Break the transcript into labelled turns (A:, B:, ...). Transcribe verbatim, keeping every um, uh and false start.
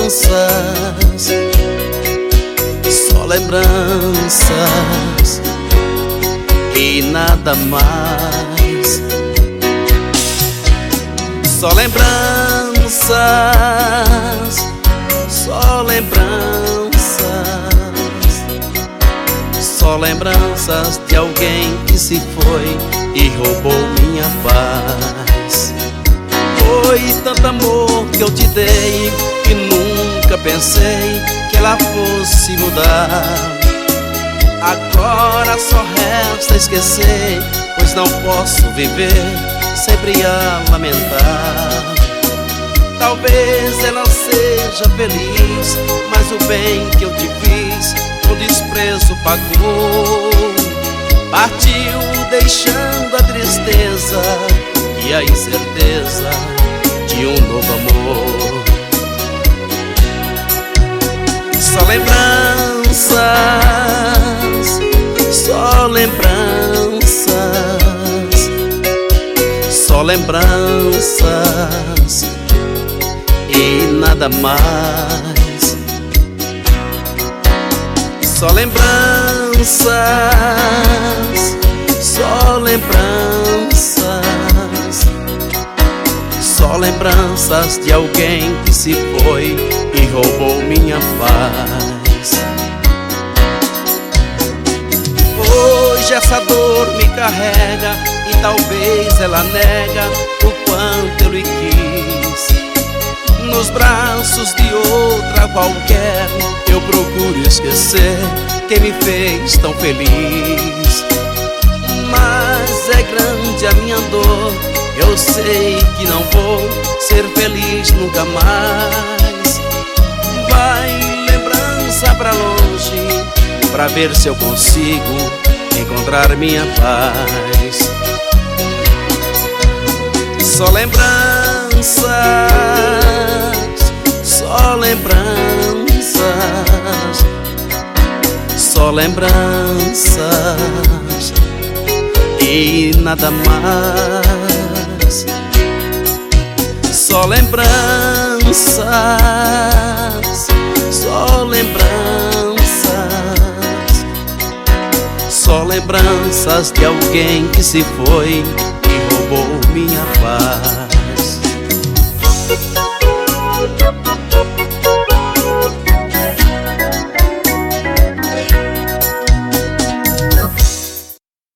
A: lembranças, só lembranças e nada mais. Só lembranças, só lembranças, só lembranças de alguém que se foi e roubou minha paz. Foi tanto amor que eu te dei que nunca pensei que ela fosse mudar. Agora só resta esquecer, pois não posso viver sempre a lamentar. Talvez ela seja feliz, mas o bem que eu te fiz com desprezo pagou. Partiu deixando a tristeza e a incerteza de um novo amor. Só lembranças, só lembranças, só lembranças e nada mais. Só lembranças, só lembranças, só lembranças de alguém que se foi e roubou minha paz. Hoje essa dor me carrega e talvez ela nega o quanto eu lhe quis. Nos braços de outra qualquer eu procuro esquecer quem me fez tão feliz. Mas é grande a minha dor, eu sei que não vou ser feliz nunca mais. Vai lembrança pra longe, pra ver se eu consigo encontrar minha paz. Só lembranças, só lembranças, só lembranças e nada mais. Só lembranças, só lembranças, só lembranças de alguém que se foi e roubou minha paz.